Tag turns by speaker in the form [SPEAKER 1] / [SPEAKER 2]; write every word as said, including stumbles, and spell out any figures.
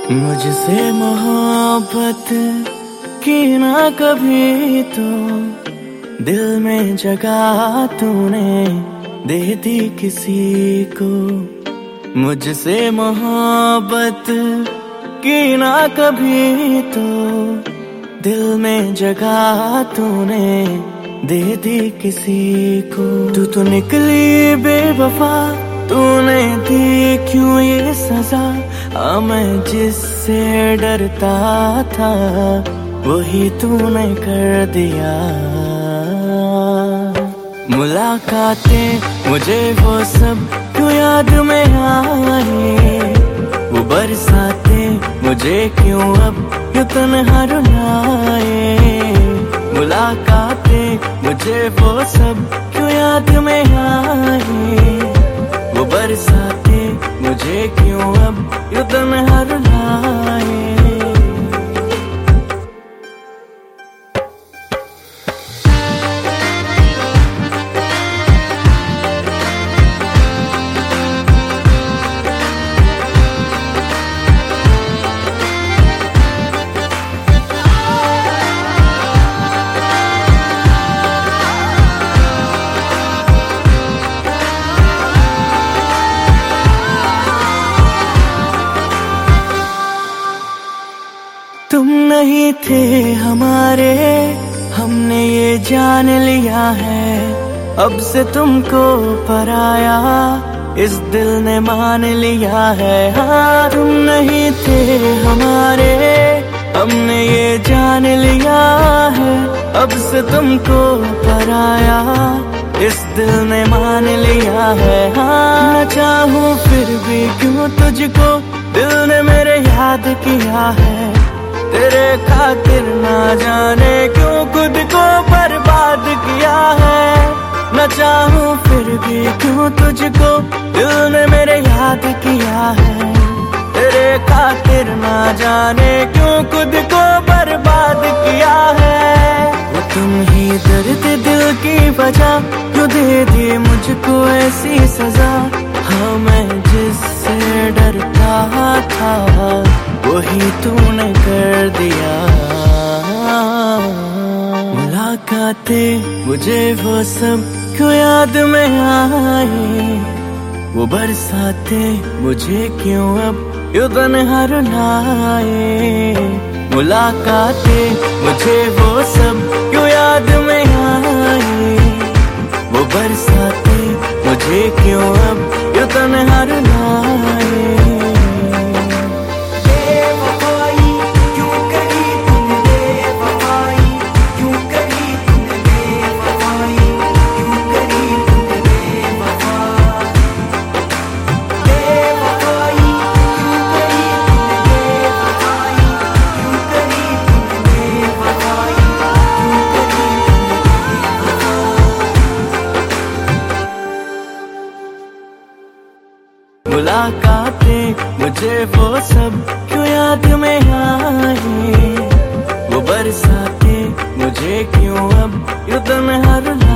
[SPEAKER 1] मुझसे मोहब्बत की ना कभी तो दिल में जगह तूने दे दी किसी को। मुझसे मोहब्बत की ना कभी तो दिल में जगह तूने दे दी किसी को। तू तो निकली बेवफा, तूने दी क्यों ये सजा। हाँ मैं जिससे डरता था वही तूने कर दिया। मुलाकातें मुझे वो सब क्यों याद में आए। वो बरसातें मुझे क्यों अब यूं तन्हा रुलाए। मुलाकातें मुझे वो सब क्यों याद में आए। वो बरसातें मुझे क्यों अब यूं तन्हा रुलाए। तुम नहीं थे हमारे, हमने ये जान लिया है। अब से तुमको पराया इस दिल ने मान लिया है। हाँ तुम नहीं थे हमारे, हमने ये जान लिया है। अब से तुमको पराया इस दिल ने मान लिया है। हाँ न चाहूं फिर भी क्यों तुझको दिल ने मेरे याद किया है। तेरे खातिर ना जाने क्यों खुद को बर्बाद किया है। न चाहूं फिर भी क्यों तुझको दिल ने मेरे याद किया है। तेरे खातिर ना जाने क्यों खुद को बर्बाद किया है। वो तुम ही दर्द दिल की वजह क्यों दे दी मुझको ऐसी सजा। हाँ मैं जिससे डरता था वही तूने कर दिया। मुलाकातें मुझे वो सब क्यों याद में आए। वो बरसातें मुझे क्यों अब यूं तन्हा रुलाए। मुलाकातें मुझे वो सब क्यों याद में आए। वो बरसातें मुझे क्यों अब यूं तन्हा रुलाए। मुलाकातें मुझे वो सब क्यों याद में आए। वो बरसातें मुझे क्यों अब यूं तन्हा रुलाए।